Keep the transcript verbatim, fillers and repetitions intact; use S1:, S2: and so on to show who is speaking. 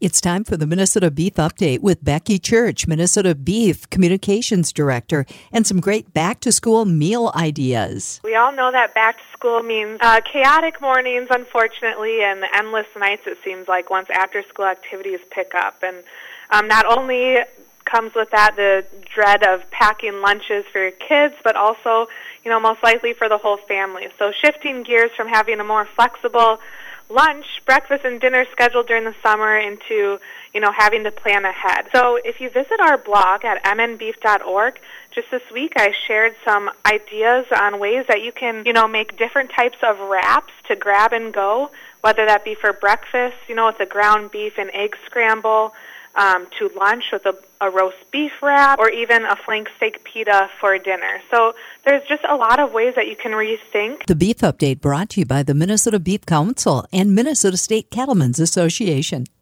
S1: It's time for the Minnesota Beef Update with Becky Church, Minnesota Beef Communications Director, and some great back-to-school meal ideas.
S2: We all know that back to school means uh, chaotic mornings, unfortunately, and endless nights, it seems like, once after-school activities pick up. And um, not only comes with that the dread of packing lunches for your kids, but also, you know, most likely for the whole family. So shifting gears from having a more flexible lunch, breakfast, and dinner scheduled during the summer into, you know, having to plan ahead. So if you visit our blog at m n beef dot org, just this week I shared some ideas on ways that you can, you know, make different types of wraps to grab and go, whether that be for breakfast, you know, with a ground beef and egg scramble, Um, to lunch with a, a roast beef wrap, or even a flank steak pita for dinner. So there's just a lot of ways that you can rethink.
S1: The Beef Update brought to you by the Minnesota Beef Council and Minnesota State Cattlemen's Association.